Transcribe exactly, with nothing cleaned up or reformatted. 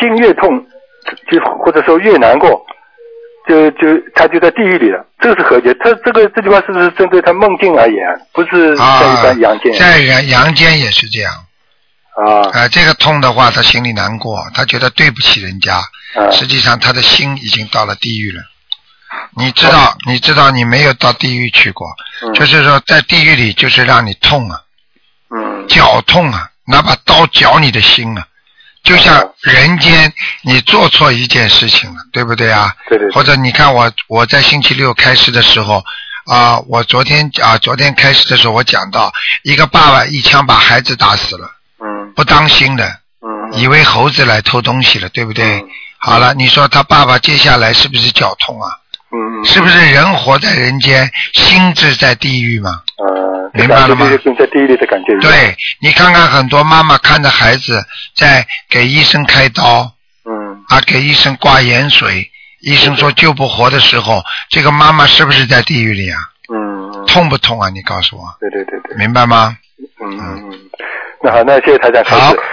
心越痛，就或者说越难过，就就他就在地狱里了。这个是何解？他这个这句话是不是针对他梦境而言，不是在一般阳间？ 啊、在阳阳间也是这样。 啊。 呃，这个痛的话，他心里难过，他觉得对不起人家， 啊、 实际上他的心已经到了地狱了。你知道，啊、你知道你没有到地狱去过，嗯、就是说在地狱里就是让你痛啊， 嗯， 绞痛啊，拿把刀绞你的心啊。就像人间你做错一件事情了，对不对啊？ 对对对。 或者你看我我在星期六开始的时候啊、呃，我昨天啊昨天开始的时候我讲到一个爸爸一枪把孩子打死了， 嗯， 不当心的， 嗯， 以为猴子来偷东西了，对不对？ 嗯、 好了，你说他爸爸接下来是不是绞痛啊？ 嗯， 是不是人活在人间，心智在地狱嘛？ 呃， 明白了吗？ 跟在地狱里的感觉一样。 对，你看看很多妈妈看着孩子在给医生开刀， 嗯， 啊，给医生挂盐水，医生说救不活的时候，这个妈妈是不是在地狱里啊？ 嗯， 痛不痛啊？你告诉我。 对对对对。 明白吗？ 嗯嗯嗯。那好，那谢谢台长开始。 好。